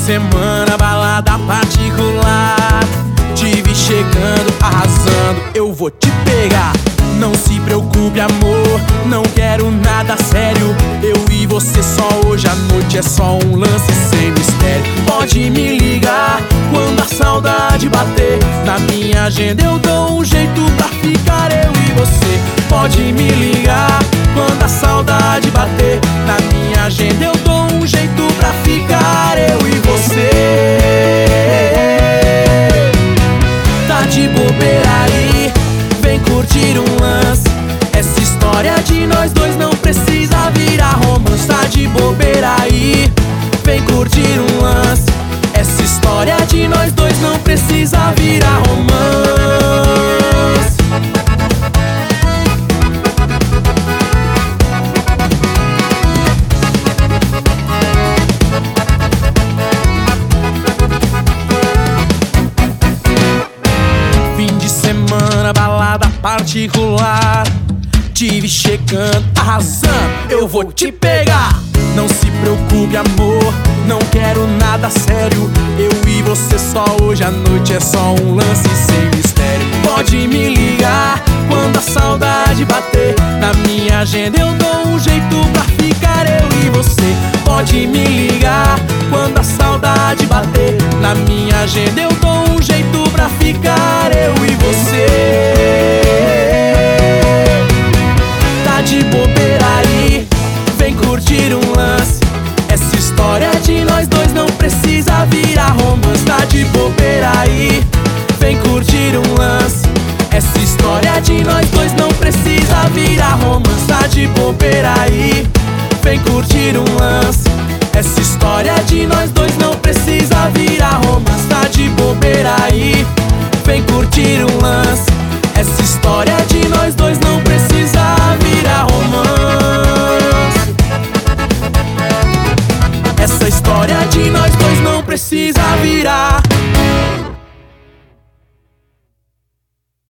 semana, balada particular. Te vi chegando, arrasando, eu vou te pegar. Não se preocupe, amor, não quero nada sério. Eu e você só hoje à noite, é só um lance sem mistério. Pode me ligar quando a saudade bater. Na minha agenda eu dou um jeito pra ficar eu e você. Pode me ligar quando a saudade bater. Na minha agenda eu dou um jeito pra ficar eu e você. Tá de bobeira aí, vem curtir um lance. Essa história de nós dois não precisa virar romance. Tá de bobeira aí, vem curtir um lance. Essa história de nós dois não precisa virar romance. Fim de semana, balada particular. Te vi chegando, arrasando, eu vou te pegar. Não se preocupe, amor, não quero nada sério. Eu e você só hoje à noite, é só um lance sem mistério. Pode me ligar quando a saudade bater. Na minha agenda eu dou um jeito pra ficar eu e você. Pode me ligar quando a saudade bater. Na minha agenda eu dou um jeito pra ficar eu e você. Tá de bobeira aí, vem curtir um lance. Essa história de nós dois não precisa virar romance. Tá de bobeira aí,